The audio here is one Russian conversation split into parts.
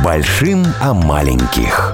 Большим о маленьких.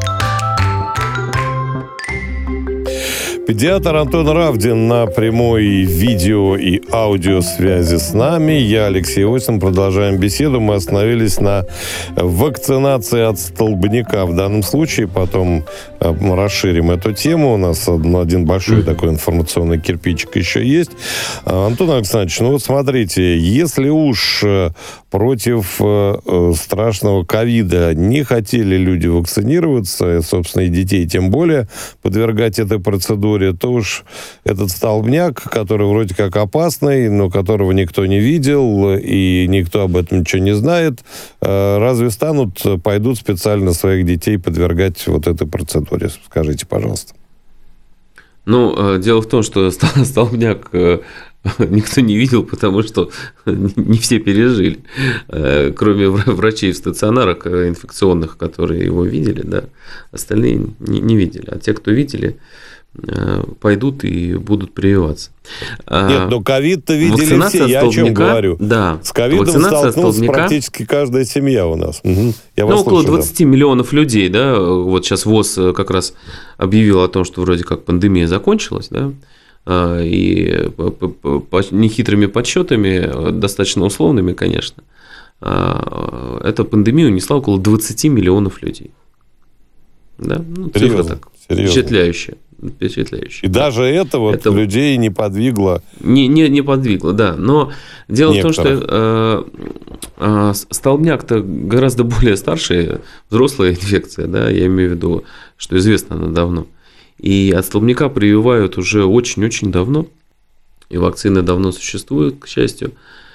Педиатр Антон Равдин на прямой видео и аудиосвязи с нами. Я, Алексей Осин. Продолжаем беседу. Мы остановились на вакцинации от столбняка в данном случае. Потом расширим эту тему. У нас один большой такой информационный кирпичик еще есть. Антон Александрович, ну вот смотрите, если уж против страшного ковида не хотели люди вакцинироваться, собственно, и детей тем более подвергать этой процедуре, то уж этот столбняк, который вроде как опасный, но которого никто не видел, и никто об этом ничего не знает, разве пойдут специально своих детей подвергать вот этой процедуре? Скажите, пожалуйста. Ну, дело в том, что столбняк никто не видел, потому что не все пережили. Кроме врачей в стационарах инфекционных, которые его видели, да, остальные не видели. А те, кто видели, пойдут и будут прививаться. Нет, но ковид-то видели все, я о чем говорю. Да. С ковидом столкнулась практически каждая семья у нас. Угу. Я вас около слушаю, 20 миллионов людей, да, вот сейчас ВОЗ как раз объявил о том, что вроде как пандемия закончилась, да, и по нехитрыми подсчетами, достаточно условными, конечно, эта пандемия унесла около 20 миллионов людей. Да? Ну, цифра так впечатляющая. И даже это людей не подвигло. Не подвигло, да. Но дело в том, что столбняк-то гораздо более старшая, взрослая инфекция, да, я имею в виду, что известно она давно. И от столбняка прививают уже очень-очень давно. И вакцины давно существуют, к счастью.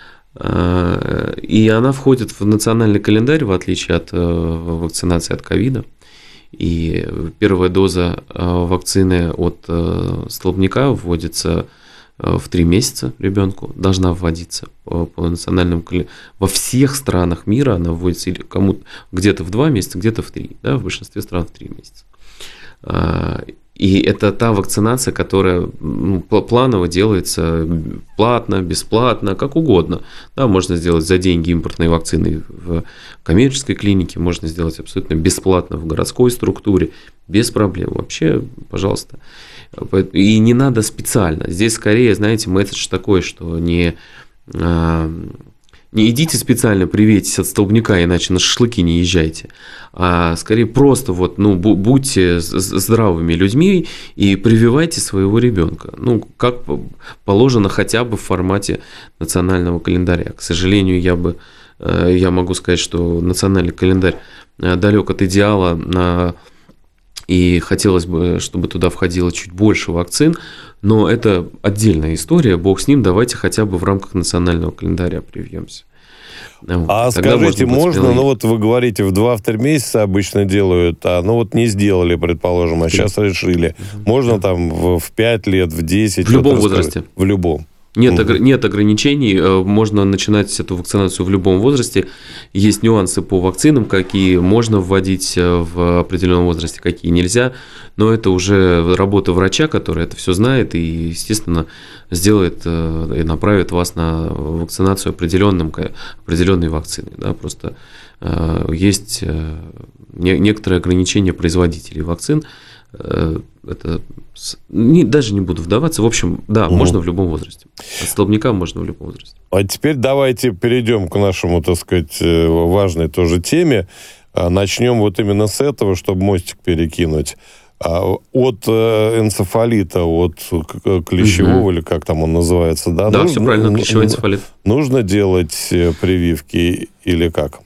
И она входит в национальный календарь, в отличие от вакцинации от ковида. И первая доза вакцины от столбняка вводится в 3 месяца ребенку, должна вводиться по национальному календарю. Во всех странах мира она вводится кому-то где-то в 2 месяца, где-то в 3, да, в большинстве стран в 3 месяца. И это та вакцинация, которая планово делается платно, бесплатно, как угодно. Да, можно сделать за деньги импортные вакцины в коммерческой клинике, можно сделать абсолютно бесплатно в городской структуре, без проблем. Вообще, пожалуйста. И не надо специально. Здесь скорее, знаете, месседж такой, что не идите специально привейтесь от столбняка, иначе на шашлыки не езжайте. А скорее просто будьте здравыми людьми и прививайте своего ребенка. Как положено хотя бы в формате национального календаря. К сожалению, я могу сказать, что национальный календарь далек от идеала, и хотелось бы, чтобы туда входило чуть больше вакцин, но это отдельная история, бог с ним, давайте хотя бы в рамках национального календаря привьемся. А скажите, можно, вы говорите, в 2-3 месяца обычно делают, не сделали, предположим, а сейчас решили. Можно там в 5 лет, в 10? В любом возрасте. В любом. Нет ограничений, можно начинать эту вакцинацию в любом возрасте. Есть нюансы по вакцинам, какие можно вводить в определенном возрасте, какие нельзя. Но это уже работа врача, который это все знает и, естественно, сделает и направит вас на вакцинацию определенной вакцины. Да? Просто есть некоторые ограничения производителей вакцин. Это даже не буду вдаваться. В общем, да, можно в любом возрасте. От столбняка можно в любом возрасте. А теперь давайте перейдем к нашему, так сказать, важной тоже теме. Начнем именно с этого, чтобы мостик перекинуть. От энцефалита, от клещевого, или как там он называется, да? Да, все правильно, клещевой энцефалит. Нужно делать прививки или как?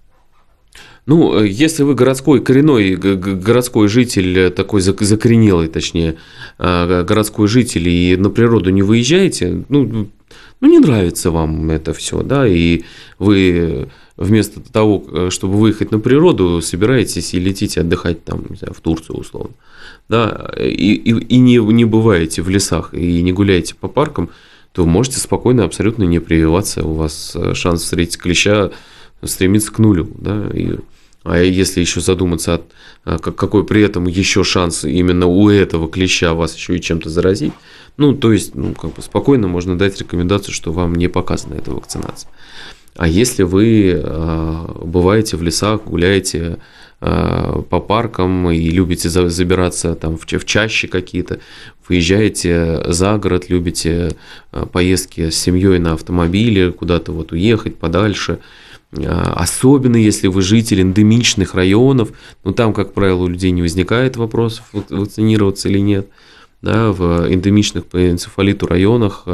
Если вы коренной городской житель, такой закоренелый, точнее, городской житель, и на природу не выезжаете, не нравится вам это все, да, и вы вместо того, чтобы выехать на природу, собираетесь и летите отдыхать там, не знаю, в Турцию условно, да, и не бываете в лесах, и не гуляете по паркам, то можете спокойно абсолютно не прививаться, у вас шанс встретить клеща стремится к нулю, да, а если еще задуматься, какой при этом еще шанс именно у этого клеща вас еще и чем-то заразить, то есть, спокойно можно дать рекомендацию, что вам не показана эта вакцинация. А если вы бываете в лесах, гуляете по паркам и любите забираться там в чащи какие-то, выезжаете за город, любите поездки с семьей на автомобиле, куда-то вот уехать подальше, особенно если вы житель эндемичных районов, там, как правило, у людей не возникает вопросов, вакцинироваться или нет, да, в эндемичных по энцефалиту районах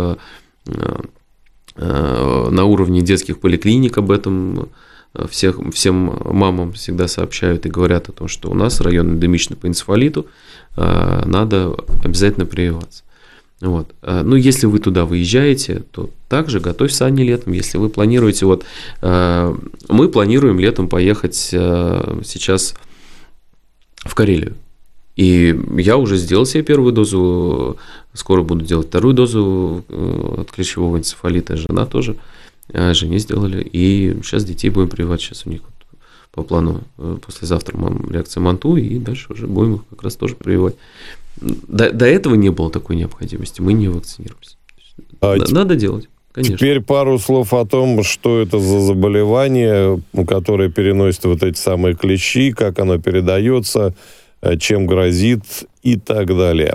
на уровне детских поликлиник об этом всем мамам всегда сообщают и говорят о том, что у нас район эндемичный по энцефалиту, надо обязательно прививаться. Вот. Ну, если вы туда выезжаете, то также готовь сани летом. Если вы планируете, мы планируем летом поехать сейчас в Карелию. И я уже сделал себе первую дозу, скоро буду делать вторую дозу от клещевого энцефалита, жена тоже. Жене сделали, и сейчас детей будем прививать, сейчас у них по плану послезавтра реакция МАНТУ, и дальше уже будем их как раз тоже прививать. До этого не было такой необходимости, мы не вакцинируемся. Надо делать, конечно. Теперь пару слов о том, что это за заболевание, которое переносит вот эти самые клещи, как оно передается, чем грозит и так далее.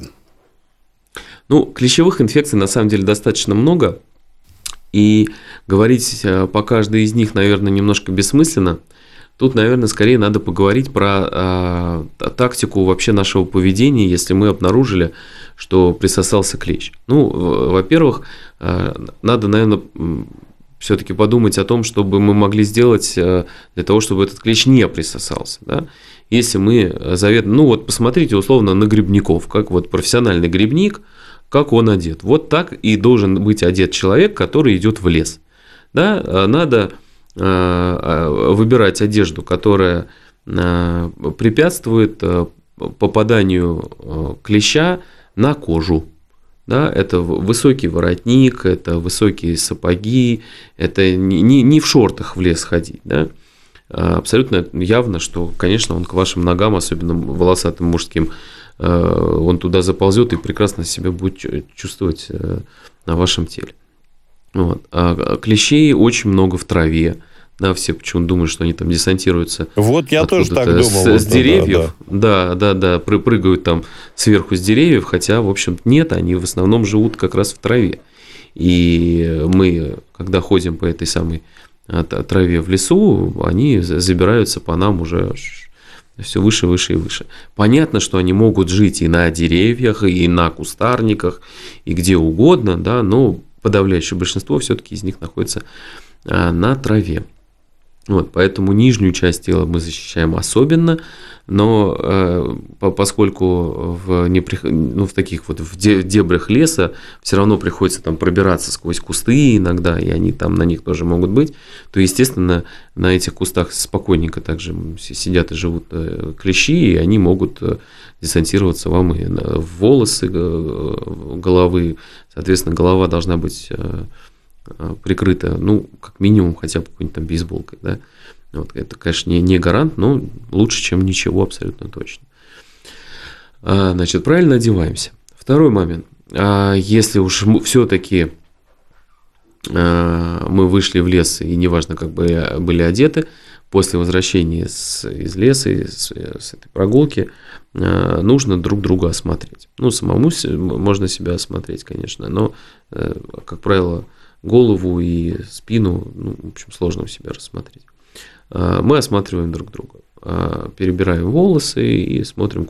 Клещевых инфекций на самом деле достаточно много. И говорить по каждой из них, наверное, немножко бессмысленно. Тут, наверное, скорее надо поговорить про тактику вообще нашего поведения, если мы обнаружили, что присосался клещ. Во-первых, надо, наверное, все-таки подумать о том, чтобы мы могли сделать для того, чтобы этот клещ не присосался. Да? Если мы заведомо... посмотрите условно на грибников, как профессиональный грибник, как он одет. Вот так и должен быть одет человек, который идет в лес. Да? Надо выбирать одежду, которая препятствует попаданию клеща на кожу. Да? Это высокий воротник, это высокие сапоги, это не в шортах в лес ходить. Да? Абсолютно явно, что, конечно, он к вашим ногам, особенно волосатым мужским, он туда заползет и прекрасно себя будет чувствовать на вашем теле. А клещей очень много в траве. Да, все почему-то думают, что они там десантируются. Я тоже так думал. С деревьев. Да. Прыгают там сверху с деревьев, хотя, в общем, нет, они в основном живут как раз в траве. И мы, когда ходим по этой самой траве в лесу, они забираются по нам уже все выше, выше и выше. Понятно, что они могут жить и на деревьях, и на кустарниках, и где угодно, да, но подавляющее большинство все-таки из них находится на траве. Поэтому нижнюю часть тела мы защищаем особенно, но поскольку в таких в дебрях леса все равно приходится там пробираться сквозь кусты иногда, и они там на них тоже могут быть, то, естественно, на этих кустах спокойненько также сидят и живут клещи, и они могут десантироваться вам и в волосы головы. Соответственно, голова должна быть прикрыта, как минимум, хотя бы какой-нибудь там бейсболкой, да. Это, конечно, не гарант, но лучше, чем ничего, абсолютно точно. Значит, правильно одеваемся. Второй момент. Если уж все-таки мы вышли в лес, и неважно, как бы были одеты, после возвращения из леса, с этой прогулки, нужно друг друга осмотреть. Самому можно себя осмотреть, конечно, но, как правило, голову и спину, в общем, сложно у себя рассмотреть. Мы осматриваем друг друга, перебираем волосы и смотрим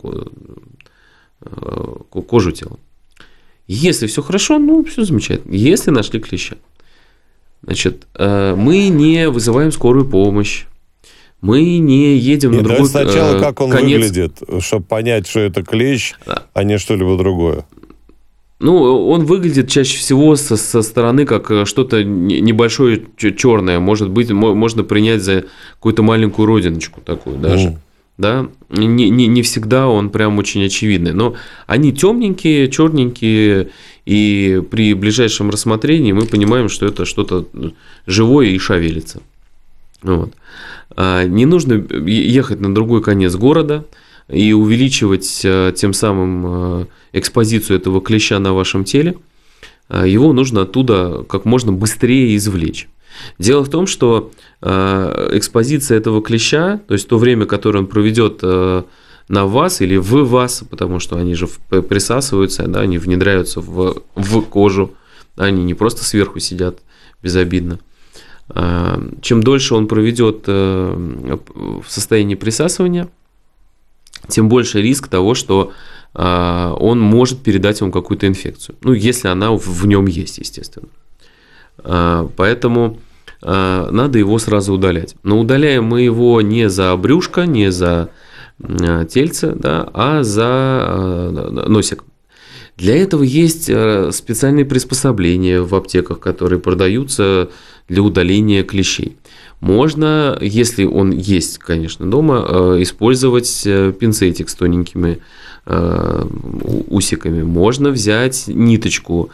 кожу тела. Если все хорошо, все замечательно. Если нашли клеща, значит, мы не вызываем скорую помощь, мы не едем на другой конец. Сначала как он выглядит, чтобы понять, что это клещ, а не что-либо другое. Он выглядит чаще всего со стороны как что-то небольшое черное. Может быть, можно принять за какую-то маленькую родиночку такую даже. Да? Не всегда он прям очень очевидный. Но они темненькие, черненькие, и при ближайшем рассмотрении мы понимаем, что это что-то живое и шевелится. Не нужно ехать на другой конец города и увеличивать тем самым экспозицию этого клеща на вашем теле. Его нужно оттуда как можно быстрее извлечь. Дело в том, что экспозиция этого клеща, то есть то время, которое он проведет на вас или в вас, потому что они же присасываются, да, они внедряются в кожу, они не просто сверху сидят безобидно. Чем дольше он проведет в состоянии присасывания, тем больше риск того, что он может передать вам какую-то инфекцию. Ну, если она в нем есть, естественно. Поэтому надо его сразу удалять. Но удаляем мы его не за брюшко, не за тельце, да, а за носик. Для этого есть специальные приспособления в аптеках, которые продаются для удаления клещей. Можно, если он есть, конечно, дома, использовать пинцетик с тоненькими усиками. Можно взять ниточку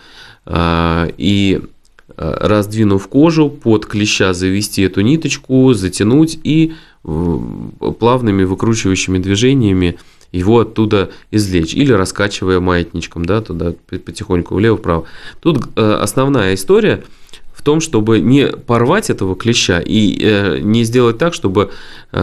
и, раздвинув кожу, под клеща завести эту ниточку, затянуть и плавными выкручивающими движениями его оттуда извлечь. Или раскачивая маятничком, да, туда потихоньку влево-вправо. Тут основная история в том, чтобы не порвать этого клеща и не сделать так, чтобы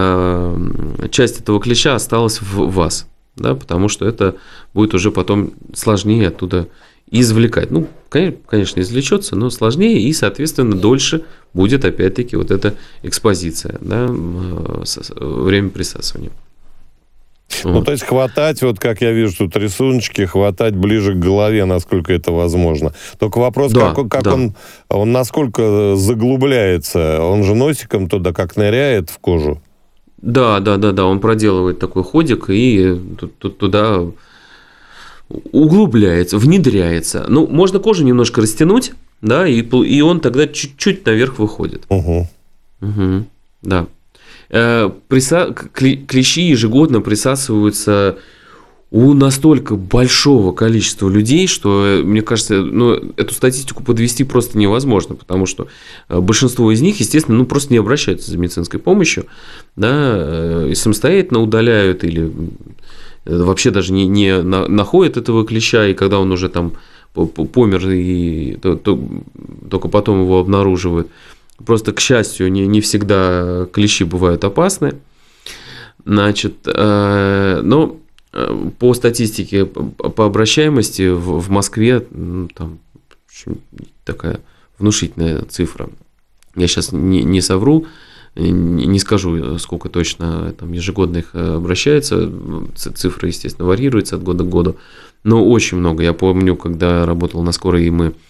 часть этого клеща осталась в вас. Да, потому что это будет уже потом сложнее оттуда извлекать. Ну, конечно, извлечется, но сложнее и, соответственно, дольше будет опять-таки вот эта экспозиция, да, время присасывания. Ну, Вот. то есть хватать, вот как я вижу тут рисуночки, хватать ближе к голове, насколько это возможно. Только вопрос, Да, как да. он насколько заглубляется. Он же носиком туда как ныряет в кожу. Да, он проделывает такой ходик и туда углубляется, внедряется. Ну, можно кожу немножко растянуть, да, и он тогда чуть-чуть наверх выходит. Угу. Да. Клещи ежегодно присасываются у настолько большого количества людей, что, мне кажется, эту статистику подвести просто невозможно, потому что большинство из них, естественно, просто не обращаются за медицинской помощью, да, и самостоятельно удаляют или вообще даже не находят этого клеща, и когда он уже там помер, и только потом его обнаруживают. Просто, к счастью, не всегда клещи бывают опасны. Значит, но по статистике, по обращаемости в Москве там такая внушительная цифра. Я сейчас не совру, не скажу, сколько точно там ежегодно их обращается. Цифра, естественно, варьируется от года к году, но очень много. Я помню, когда работал на скорой, и мы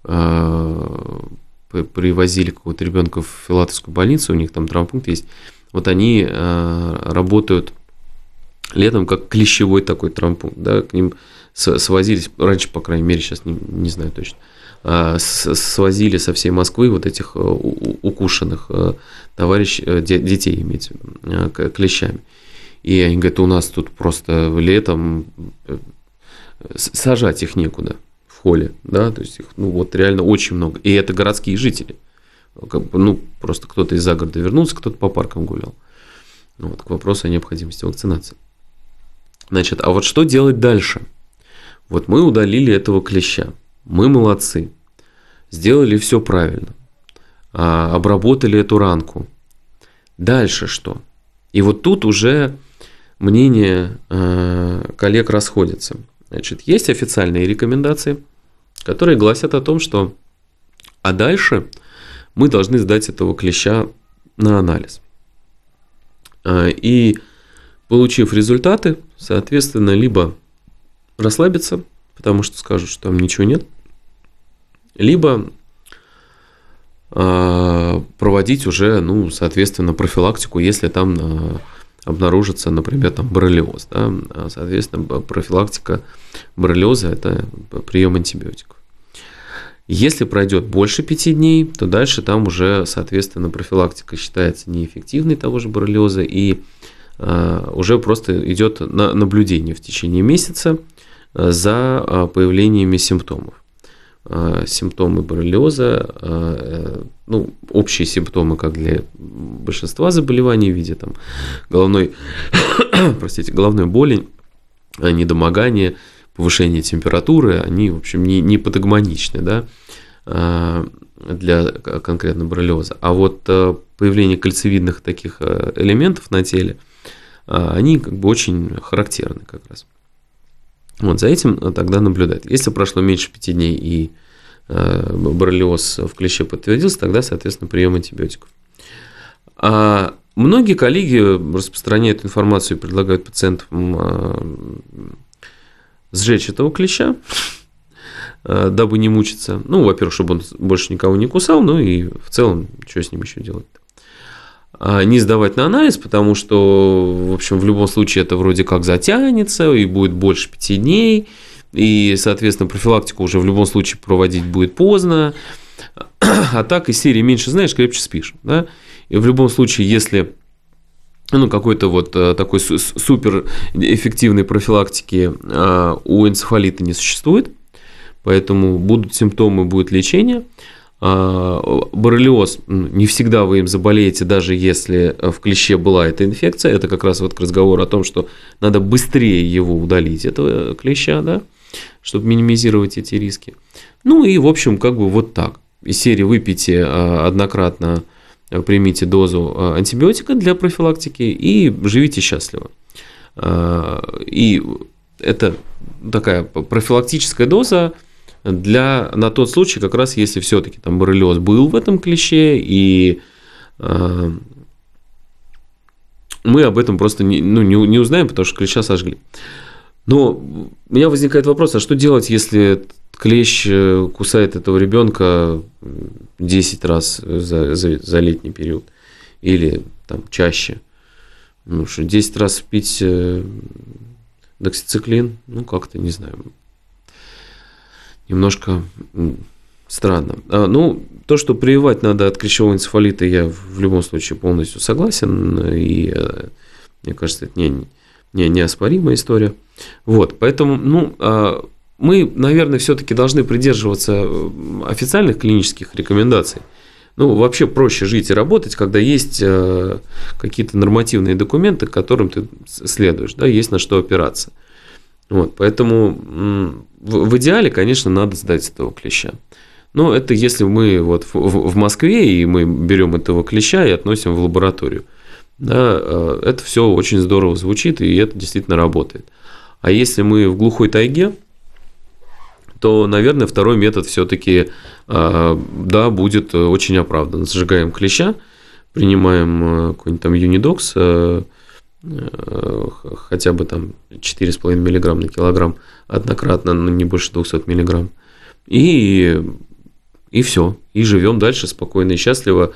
привозили какого-то ребенка в Филатовскую больницу, у них там травмпункт есть. Вот они работают летом как клещевой такой травмпункт, да, к ним свозились, раньше, по крайней мере, сейчас не знаю точно, свозили со всей Москвы вот этих укушенных детей, имеется в виду, клещами. И они говорят, у нас тут просто летом сажать их некуда в холле, да, то есть их, реально очень много. И это городские жители. Просто кто-то из загорода вернулся, кто-то по паркам гулял. Вот, к вопросу о необходимости вакцинации. Значит, а вот что делать дальше? Вот мы удалили этого клеща. Мы молодцы. Сделали все правильно. Обработали эту ранку. Дальше что? И вот тут уже мнения коллег расходятся. Значит, есть официальные рекомендации, которые гласят о том, что а дальше мы должны сдать этого клеща на анализ. И, получив результаты, соответственно, либо расслабиться, потому что скажут, что там ничего нет, либо проводить уже, соответственно, профилактику, если там обнаружится, например, там боррелиоз. Да? Соответственно, профилактика боррелиоза – это прием антибиотиков. Если пройдет больше 5 дней, то дальше там уже, соответственно, профилактика считается неэффективной того же боррелиоза, и уже просто идет наблюдение в течение месяца за появлениями симптомов. Симптомы боррелиоза, общие симптомы, как для большинства заболеваний в виде там, головной боли, недомогания, повышение температуры, они, в общем, не патогноничны, да? для конкретно боррелиоза. А вот появление кольцевидных таких элементов на теле, они как бы очень характерны как раз. Вот за этим тогда наблюдать. Если прошло меньше 5 дней и боррелиоз в клеще подтвердился, тогда, соответственно, прием антибиотиков. А многие коллеги распространяют информацию и предлагают пациентам сжечь этого клеща, дабы не мучиться. Ну, во-первых, чтобы он больше никого не кусал, ну и в целом, что с ним еще делать? Не сдавать на анализ, потому что, в общем, в любом случае это вроде как затянется и будет больше 5 дней, и, соответственно, профилактику уже в любом случае проводить будет поздно. А так из серии «меньше знаешь, крепче спишь». Да? И в любом случае, если какой-то вот такой супер эффективной профилактики у энцефалита не существует, поэтому будут симптомы, будет лечение. Боррелиоз, не всегда вы им заболеете, даже если в клеще была эта инфекция. Это как раз вот к разговору о том, что надо быстрее его удалить, этого клеща, да, чтобы минимизировать эти риски. Ну и, в общем, как бы вот так. Из серии выпейте однократно, примите дозу антибиотика для профилактики и живите счастливо. И это такая профилактическая доза на тот случай, как раз если все-таки там боррелиоз был в этом клеще, и мы об этом просто не узнаем, потому что клеща сожгли. Но у меня возникает вопрос, а что делать, если клещ кусает этого ребенка 10 раз за летний период или там чаще? Ну, что 10 раз пить доксициклин, как-то, не знаю, немножко странно. То, что прививать надо от клещевого энцефалита, я в любом случае полностью согласен, и мне кажется, это неоспоримая история. Вот, поэтому, мы, наверное, все-таки должны придерживаться официальных клинических рекомендаций. Вообще проще жить и работать, когда есть какие-то нормативные документы, к которым ты следуешь, да, есть на что опираться. Вот, поэтому в идеале, конечно, надо сдать этого клеща. Но это если мы вот в Москве, и мы берем этого клеща и относим в лабораторию. Да, это все очень здорово звучит, и это действительно работает. А если мы в глухой тайге, то, наверное, второй метод все-таки будет очень оправдан. Сжигаем клеща, принимаем какой-нибудь там Юнидокс, хотя бы там 4,5 мг на килограмм однократно, но не больше 200 мг. И все. И живем дальше спокойно и счастливо,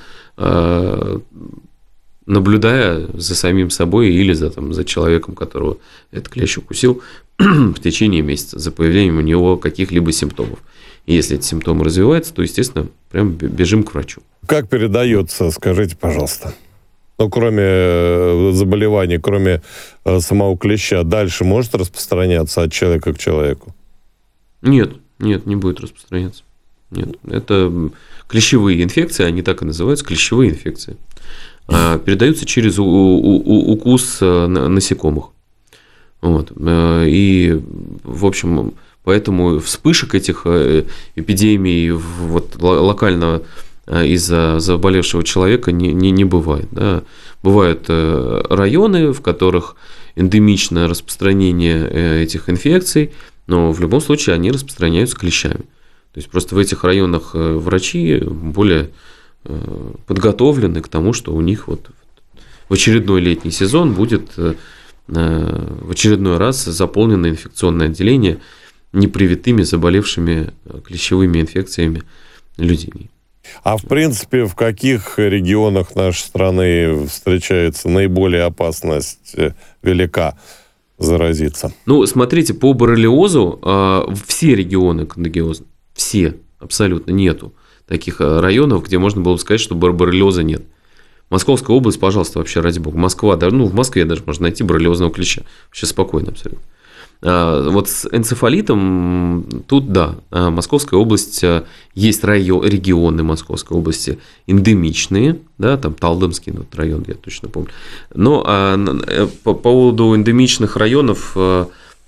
наблюдая за самим собой или за человеком, которого этот клещ укусил в течение месяца, за появлением у него каких-либо симптомов. И если эти симптомы развиваются, то, естественно, прям бежим к врачу. Как передается, скажите, пожалуйста? Кроме заболеваний, кроме самого клеща, дальше может распространяться от человека к человеку? Нет, не будет распространяться. Нет, это клещевые инфекции, они так и называются, клещевые инфекции. Передаются через укус насекомых. Вот. И, в общем, поэтому вспышек этих эпидемий локально из-за заболевшего человека не бывает. Да. Бывают районы, в которых эндемичное распространение этих инфекций, но в любом случае они распространяются клещами. То есть просто в этих районах врачи более подготовлены к тому, что у них в очередной летний сезон будет в очередной раз заполнено инфекционное отделение непривитыми заболевшими клещевыми инфекциями людьми. А в принципе, в каких регионах нашей страны встречается наиболее опасность велика заразиться? Смотрите, по боррелиозу все регионы контагиозны. Все, абсолютно нету таких районов, где можно было бы сказать, что боррелиоза нет. Московская область, пожалуйста, вообще ради бога. Москва, в Москве даже можно найти боррелиозного клеща. Вообще спокойно абсолютно. Вот с энцефалитом тут да. Московская область, есть регионы Московской области эндемичные, да, там Талдомский район, я точно помню. Но по поводу эндемичных районов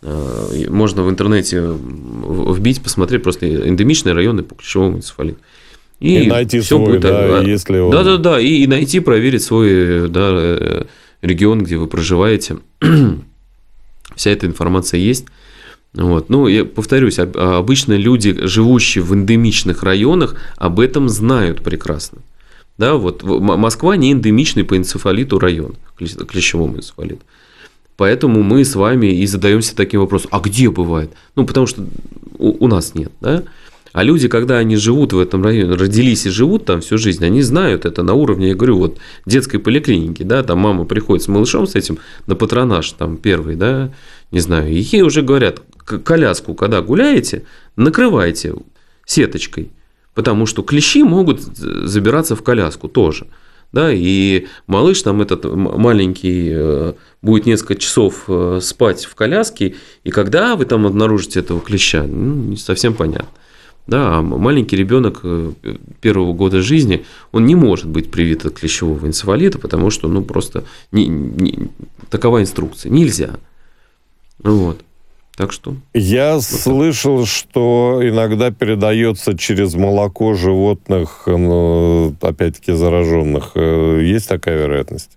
Можно в интернете вбить, посмотреть просто эндемичные районы по клещевому энцефалиту. И найти свой, да, если он... Да, и найти, проверить свой, да, регион, где вы проживаете. Вся эта информация есть. Вот. Ну, я повторюсь, обычно люди, живущие в эндемичных районах, об этом знают прекрасно. Да, вот Москва не эндемичный по энцефалиту район, клещевому энцефалиту. Поэтому мы с вами и задаемся таким вопросом, а где бывает? Ну, потому что у нас нет, да? А люди, когда они живут в этом районе, родились и живут там всю жизнь, они знают это на уровне, я говорю, вот детской поликлиники, да, там мама приходит с малышом с этим на патронаж, там первый, да, не знаю, и ей уже говорят, коляску, когда гуляете, накрывайте сеточкой, потому что клещи могут забираться в коляску тоже. Да, и малыш там этот маленький будет несколько часов спать в коляске, и когда вы там обнаружите этого клеща, не совсем понятно. Да, а маленький ребенок первого года жизни, он не может быть привит от клещевого энцефалита, потому что, ну, просто такова инструкция. Нельзя. Вот. Так что... Я слышал, что иногда передается через молоко животных, ну, опять-таки, зараженных. Есть такая вероятность?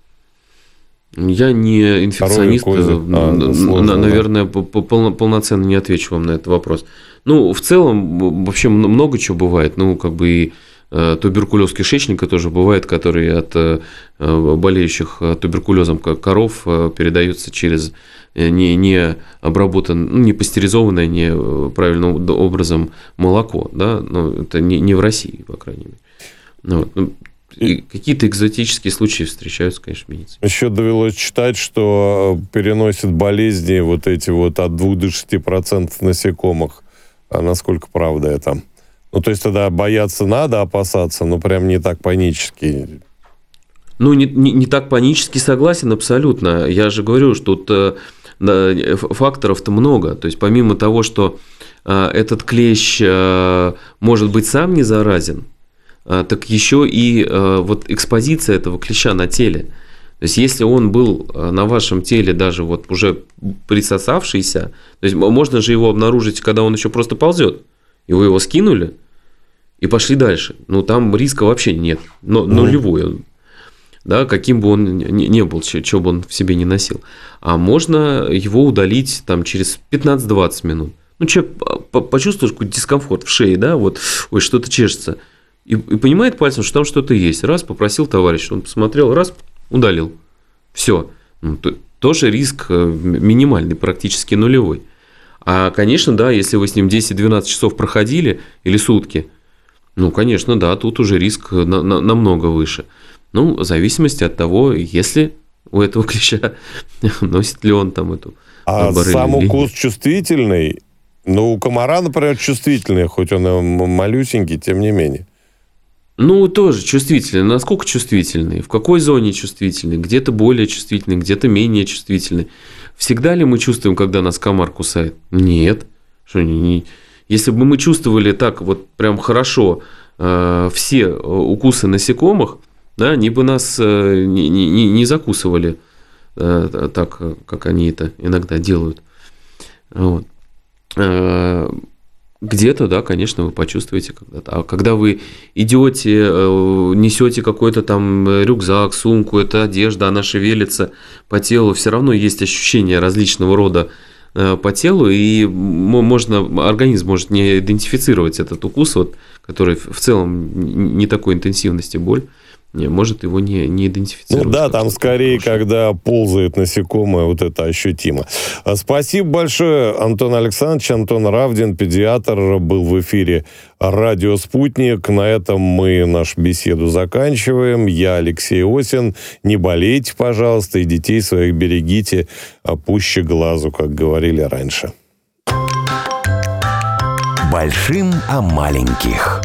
Я не инфекционист, наверное, полноценно не отвечу вам на этот вопрос. Ну, в целом, вообще много чего бывает. Ну, как бы и туберкулез кишечника тоже бывает, который от болеющих туберкулезом коров передается через не обработанное, не пастеризованное, не правильным образом молоко. Да? Но это не в России, по крайней мере. Вот. И какие-то экзотические случаи встречаются, конечно, в медицине. Еще довелось читать, что переносят болезни вот эти вот от 2 до 6% насекомых. А насколько правда это? Ну, то есть, тогда бояться надо, опасаться, но прям не так панически. Ну, не так панически согласен, абсолютно. Я же говорю, что тут факторов-то много. То есть, помимо того, что этот клещ, может быть, сам не заразен, так еще и вот экспозиция этого клеща на теле. То есть, если он был на вашем теле даже вот уже присосавшийся, то есть, можно же его обнаружить, когда он еще просто ползет, и вы его скинули, и пошли дальше. Ну, там риска вообще нет, нулевой. Да, каким бы он ни был, что бы он в себе не носил. А можно его удалить там, через 15-20 минут. Ну, человек почувствует какой-то дискомфорт в шее, да, вот, ой, что-то чешется. И понимает пальцем, что там что-то есть. Раз, попросил товарища, он посмотрел, раз, удалил. Все. Ну, тоже риск минимальный, практически нулевой. А, конечно, да, если вы с ним 10-12 часов проходили или сутки, ну, конечно, да, тут уже риск намного выше. Ну, в зависимости от того, если у этого клеща носит ли он там эту боррелию. А сам укус чувствительный? Ну, у комара, например, чувствительный, хоть он и малюсенький, тем не менее. Ну, тоже чувствительный. Насколько чувствительный? В какой зоне чувствительный? Где-то более чувствительный, где-то менее чувствительный. Всегда ли мы чувствуем, когда нас комар кусает? Нет. Если бы мы чувствовали так вот прям хорошо все укусы насекомых, да, они бы нас не закусывали так, как они это иногда делают. Вот. Где-то, да, конечно, вы почувствуете когда-то. А когда вы идете, несете какой-то там рюкзак, сумку, это одежда, она шевелится по телу, все равно есть ощущения различного рода по телу, и организм может не идентифицировать этот укус, вот, который в целом не такой интенсивности боль. Может его не идентифицировать. Ну да, там скорее, когда ползает насекомое, вот это ощутимо. Спасибо большое, Антон Александрович. Антон Равдин, педиатр, был в эфире радио «Спутник». На этом мы нашу беседу заканчиваем. Я Алексей Осин. Не болейте, пожалуйста, и детей своих берегите пуще глазу, как говорили раньше. Большим о маленьких.